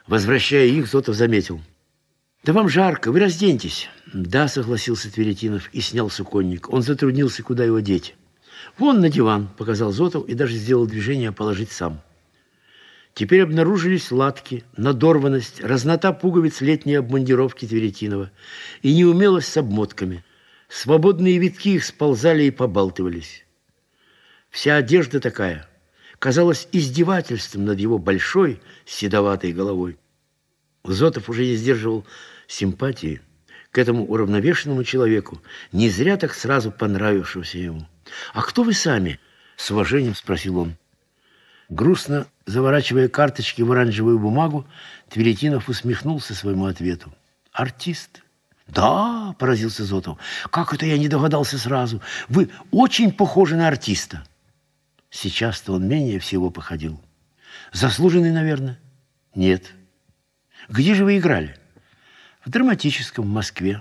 Возвращая их, Зотов заметил: «Да вам жарко, вы разденьтесь». «Да», — согласился Тверетинов и снял суконник. Он затруднился, куда его деть. «Вон на диван», — показал Зотов и даже сделал движение положить сам. Теперь обнаружились латки, надорванность, разнота пуговиц летней обмундировки Тверетинова и неумелость с обмотками. Свободные витки их сползали и побалтывались. Вся одежда такая казалась издевательством над его большой седоватой головой. Зотов уже не сдерживал симпатии к этому уравновешенному человеку, не зря так сразу понравившемуся ему. «А кто вы сами?» — с уважением спросил он. Грустно заворачивая карточки в оранжевую бумагу, Тверетинов усмехнулся своему ответу. «Артист». «Да», — поразился Зотов, — «как это я не догадался сразу? Вы очень похожи на артиста». Сейчас-то он менее всего походил. «Заслуженный, наверное?» «Нет». «Где же вы играли?» «В драматическом, в Москве».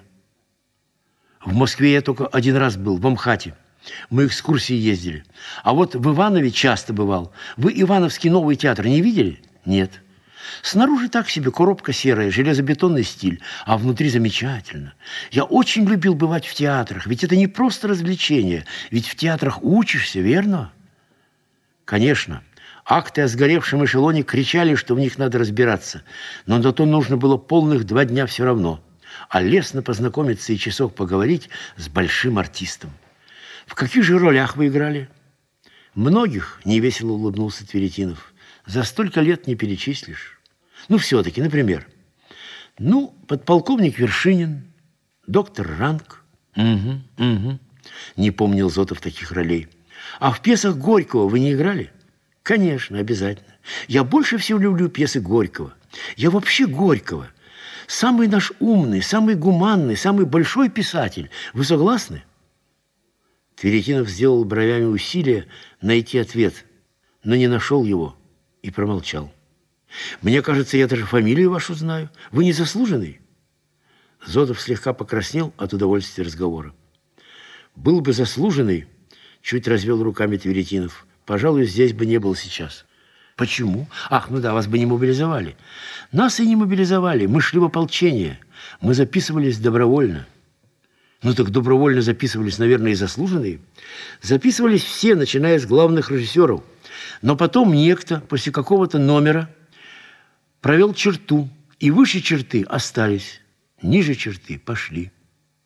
«В Москве я только один раз был, в Амхате. Мы экскурсии ездили. А вот в Иванове часто бывал. Вы Ивановский новый театр не видели?» «Нет». «Снаружи так себе коробка серая, железобетонный стиль, а внутри замечательно. Я очень любил бывать в театрах, ведь это не просто развлечение, ведь в театрах учишься, верно?» «Конечно. Акты о сгоревшем эшелоне кричали, что в них надо разбираться, но на то нужно было полных 2 дня все равно. А лестно познакомиться и часок поговорить с большим артистом». «В каких же ролях вы играли?» «Многих», — невесело улыбнулся Тверетинов. «За столько лет не перечислишь. Ну, все-таки, например». «Ну, подполковник Вершинин, доктор Ранг». «Угу. Не помнил Зотов таких ролей. А в пьесах Горького вы не играли?» «Конечно, обязательно. Я больше всего люблю пьесы Горького. Я вообще Горького. Самый наш умный, самый гуманный, самый большой писатель. Вы согласны?» Тверетинов сделал бровями усилие найти ответ, но не нашел его и промолчал. «Мне кажется, я даже фамилию вашу знаю. Вы не заслуженный?» Зотов слегка покраснел от удовольствия разговора. «Был бы заслуженный», — чуть развел руками Тверетинов, — «пожалуй, здесь бы не был сейчас». «Почему? Ах, ну да, вас бы не мобилизовали». «Нас и не мобилизовали. Мы шли в ополчение. Мы записывались добровольно». «Ну так добровольно записывались, наверное, и заслуженные». «Записывались все, начиная с главных режиссеров. Но потом некто после какого-то номера провел черту, и выше черты остались, ниже черты пошли».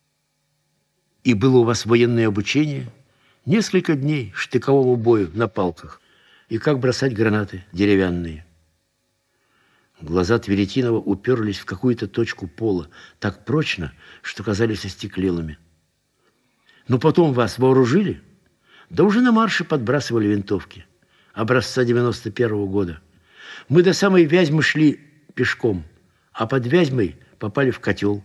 «И было у вас военное обучение?» «Несколько дней штыковому бою на палках. И как бросать гранаты деревянные». Глаза Тверетинова уперлись в какую-то точку пола так прочно, что казались остеклелыми. «Но потом вас вооружили?» «Да уже на марше подбрасывали винтовки. Образца 91-го года. Мы до самой Вязьмы шли пешком, а под Вязьмой попали в котел».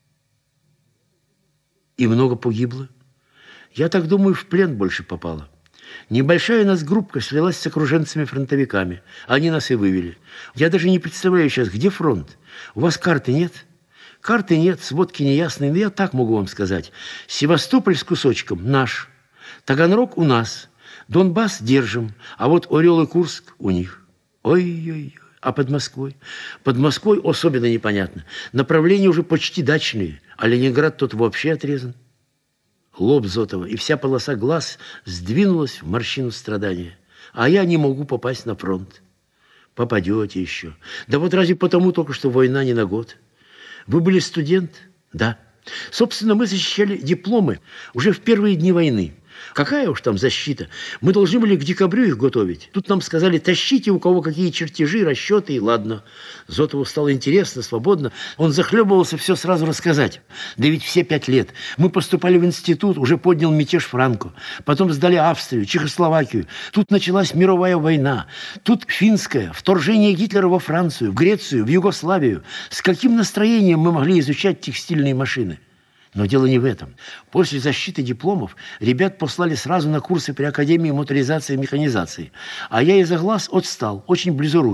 «И много погибло?» «Я так думаю, в плен больше попало. Небольшая нас группка слилась с окруженцами-фронтовиками. Они нас и вывели. Я даже не представляю сейчас, где фронт. У вас карты нет?» «Карты нет, сводки неясные, но я так могу вам сказать. Севастополь с кусочком наш. Таганрог у нас. Донбасс держим. А вот Орел и Курск у них». «Ой-ой-ой. А под Москвой?» «Под Москвой особенно непонятно. Направления уже почти дачные, а Ленинград тут вообще отрезан». Лоб Зотова и вся полоса глаз сдвинулась в морщину страдания. «А я не могу попасть на фронт». «Попадете еще. Да вот разве потому только, что война не на год?» «Вы были студент?» «Да. Собственно, мы защищали дипломы уже в первые дни войны. Какая уж там защита? Мы должны были к декабрю их готовить. Тут нам сказали: тащите, у кого какие чертежи, расчеты, и ладно». Зотову стало интересно, свободно. Он захлебывался все сразу рассказать. «Да ведь все 5 лет. Мы поступали в институт, уже поднял мятеж Франко. Потом сдали Австрию, Чехословакию. Тут началась мировая война. Тут финская, вторжение Гитлера во Францию, в Грецию, в Югославию. С каким настроением мы могли изучать текстильные машины?» Но дело не в этом. После защиты дипломов ребят послали сразу на курсы при Академии моторизации и механизации. А я из-за глаз отстал, очень близорукий.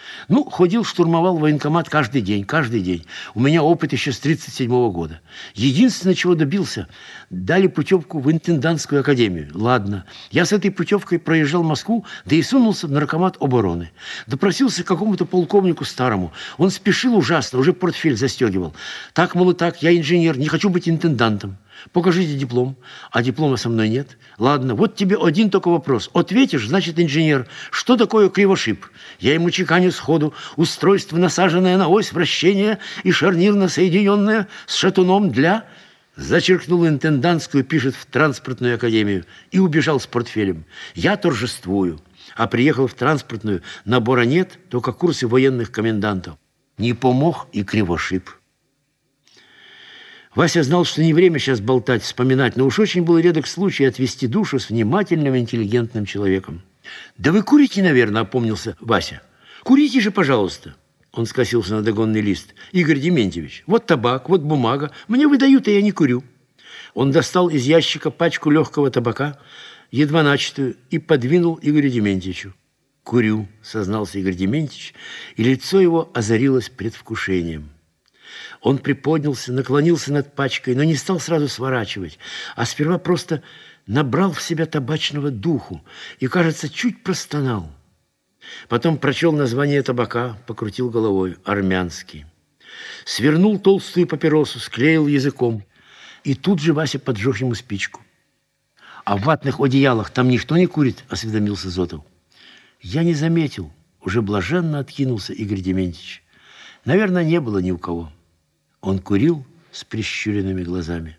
Ну, ходил, штурмовал военкомат каждый день, каждый день. У меня опыт еще с 1937 года. Единственное, чего добился, дали путевку в интендантскую академию. Ладно, я с этой путевкой проезжал Москву, да и сунулся в наркомат обороны. Допросился к какому-то полковнику старому. Он спешил ужасно, уже портфель застегивал. Так, мол, и так, я инженер, не хочу быть интендантом. Покажите диплом. А диплома со мной нет. Ладно, вот тебе один только вопрос. Ответишь, значит, инженер. Что такое кривошип? Я ему чеканю сходу. Устройство, насаженное на ось вращения и шарнирно соединенное с шатуном для... Зачеркнул интендантскую, пишет в транспортную академию. И убежал с портфелем. Я торжествую. А приехал в транспортную, набора нет, только курсы военных комендантов. Не помог и кривошип. Вася знал, что не время сейчас болтать, вспоминать, но уж очень был редок случай отвести душу с внимательным, интеллигентным человеком. «Да вы курите, наверное», — опомнился Вася. «Курите же, пожалуйста». Он скосился на догонный лист. «Игорь Дементьевич, вот табак, вот бумага. Мне выдают, а я не курю». Он достал из ящика пачку легкого табака, едва начатую, и подвинул Игорю Дементьевичу. «Курю», — сознался Игорь Дементьевич, и лицо его озарилось предвкушением. Он приподнялся, наклонился над пачкой, но не стал сразу сворачивать, а сперва просто набрал в себя табачного духу и, кажется, чуть простонал. Потом прочел название табака, покрутил головой. Армянский. Свернул толстую папиросу, склеил языком. И тут же Вася поджег ему спичку. «А в ватных одеялах там никто не курит?» – осведомился Зотов. «Я не заметил». Уже блаженно откинулся Игорь Дементьевич. «Наверное, не было ни у кого». Он курил с прищуренными глазами.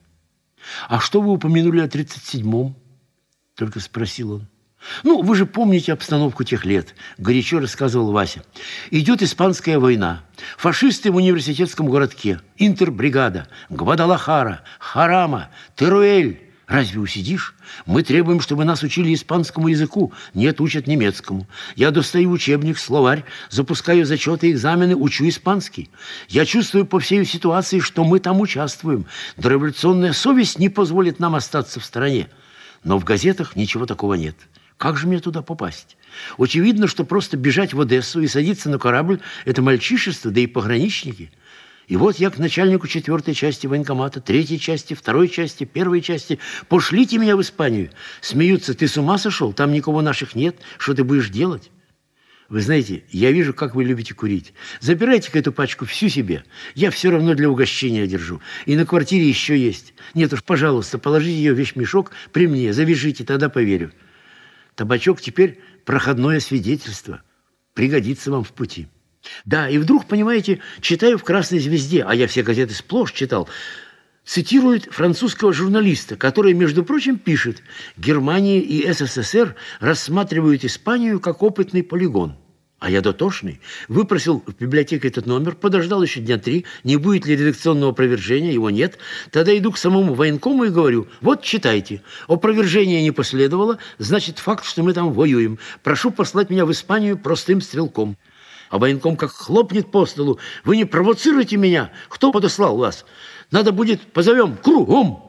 «А что вы упомянули о 37-м?» – только спросил он. «Ну, вы же помните обстановку тех лет», – горячо рассказывал Вася. «Идет испанская война. Фашисты в университетском городке. Интербригада, Гвадалахара, Харама, Теруэль. Разве усидишь? Мы требуем, чтобы нас учили испанскому языку. Нет, учат немецкому. Я достаю учебник, словарь, запускаю зачеты, экзамены, учу испанский. Я чувствую по всей ситуации, что мы там участвуем. Дореволюционная совесть не позволит нам остаться в стороне. Но в газетах ничего такого нет. Как же мне туда попасть? Очевидно, что просто бежать в Одессу и садиться на корабль – это мальчишество, да и пограничники. И вот я к начальнику 4-й части военкомата, 3-й части, 2-й части, 1-й части. Пошлите меня в Испанию. Смеются, ты с ума сошел? Там никого наших нет. Что ты будешь делать? Вы знаете, я вижу, как вы любите курить. Забирайте-ка эту пачку всю себе. Я все равно для угощения держу. И на квартире еще есть. Нет уж, пожалуйста, положите ее в вещмешок при мне, завяжите, тогда поверю. Табачок теперь проходное свидетельство. Пригодится вам в пути. Да, и вдруг, понимаете, читаю в «Красной звезде», а я все газеты сплошь читал, цитирует французского журналиста, который, между прочим, пишет: «Германия и СССР рассматривают Испанию как опытный полигон». А я дотошный. Выпросил в библиотеке этот номер, подождал еще дня 3, не будет ли редакционного опровержения, его нет. Тогда иду к самому военкому и говорю: вот читайте. Опровержения не последовало, значит факт, что мы там воюем. Прошу послать меня в Испанию простым стрелком. А военком как хлопнет по столу: вы не провоцируйте меня, кто подослал вас? Надо будет, позовем кругом.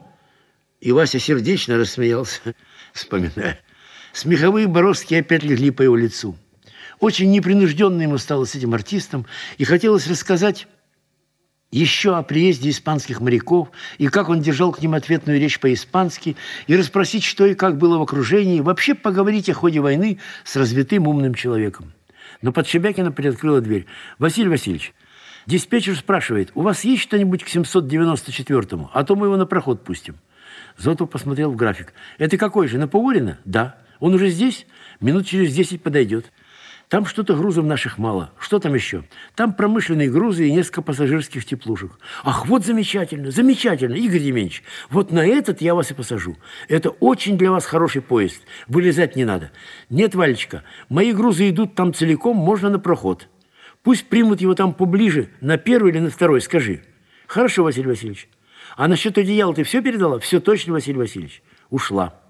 И Вася сердечно рассмеялся, вспоминая. Смеховые бороздки опять легли по его лицу. Очень непринужденно ему стало с этим артистом, и хотелось рассказать еще о приезде испанских моряков, и как он держал к ним ответную речь по-испански, и расспросить, что и как было в окружении, и вообще поговорить о ходе войны с развитым умным человеком. Но Подшибякина приоткрыла дверь. «Василий Васильевич, диспетчер спрашивает, у вас есть что-нибудь к 794-му? А то мы его на проход пустим». Зотов посмотрел в график. «Это какой же, на Поворино?» «Да». «Он уже здесь? Минут через 10 подойдет». «Там что-то грузов наших мало. Что там еще?» «Там промышленные грузы и несколько пассажирских теплушек». «Ах, вот замечательно, замечательно, Игорь Дементьевич. Вот на этот я вас и посажу. Это очень для вас хороший поезд. Вылезать не надо». «Нет, Валечка, мои грузы идут там целиком, можно на проход. Пусть примут его там поближе, на 1-й или на 2-й, скажи». «Хорошо, Василий Васильевич. А насчет одеяла ты все передала?» «Все точно, Василий Васильевич». Ушла.